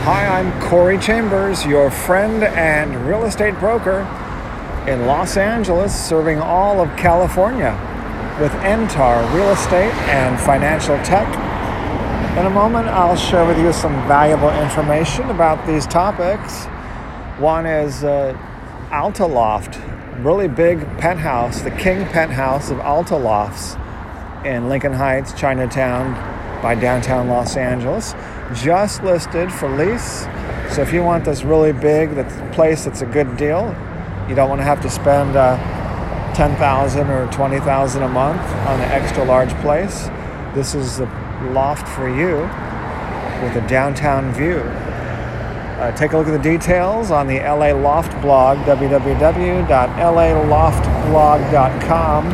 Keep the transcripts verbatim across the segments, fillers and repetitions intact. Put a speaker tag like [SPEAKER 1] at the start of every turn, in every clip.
[SPEAKER 1] Hi, I'm Corey Chambers, your friend and real estate broker in Los Angeles, serving all of California with N T A R Real Estate and Financial Tech. In a moment, I'll share with you some valuable information about these topics. One is uh, Alta Loft, really big penthouse, the king penthouse of Alta Lofts in Lincoln Heights, Chinatown, by downtown Los Angeles, just listed for lease. So if you want this really big that place that's a good deal, you don't want to have to spend uh, ten thousand dollars or twenty thousand dollars a month on an extra large place, this is the loft for you with a downtown view. Uh, take a look at the details on the L A Loft blog, w w w dot l a loft blog dot com.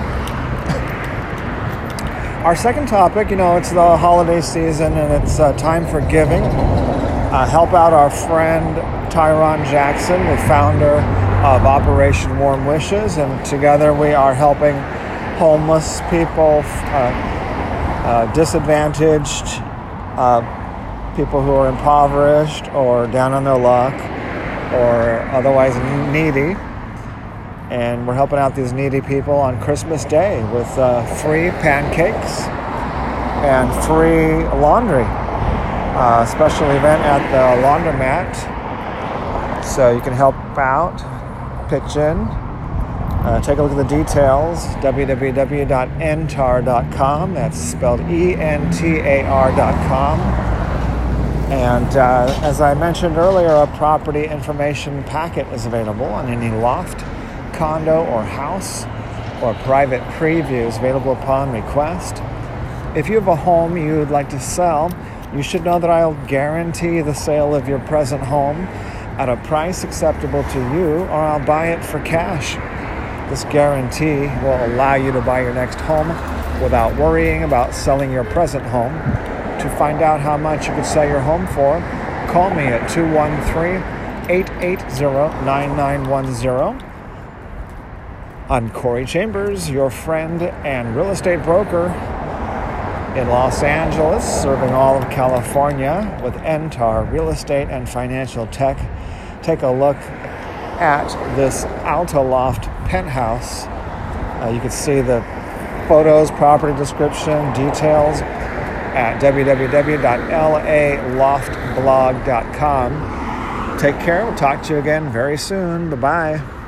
[SPEAKER 1] Our second topic, you know, it's the holiday season and it's uh, time for giving. Uh, help out our friend Tyron Jackson, the founder of Operation Warm Wishes, and together we are helping homeless people, uh, uh, disadvantaged, uh, people who are impoverished or down on their luck or otherwise needy. And we're helping out these needy people on Christmas Day with uh, free pancakes and free laundry. Uh, special event at the laundromat. So you can help out, pitch in. Uh, take a look at the details, w w w dot n t a r dot com. That's spelled E N T A R dot com. And uh, as I mentioned earlier, a property information packet is available on any loft, condo, or house, or private previews available upon request. If you have a home you'd like to sell, you should know that I'll guarantee the sale of your present home at a price acceptable to you, or I'll buy it for cash. This guarantee will allow you to buy your next home without worrying about selling your present home. To find out how much you could sell your home for, call me at two one three, eight eight zero, nine nine one zero. I'm Corey Chambers, your friend and real estate broker in Los Angeles, serving all of California with N T A R Real Estate and Financial Tech. Take a look at this Alta Loft penthouse. Uh, you can see the photos, property description, details at w w w dot l a loft blog dot com. Take care. We'll talk to you again very soon. Bye-bye.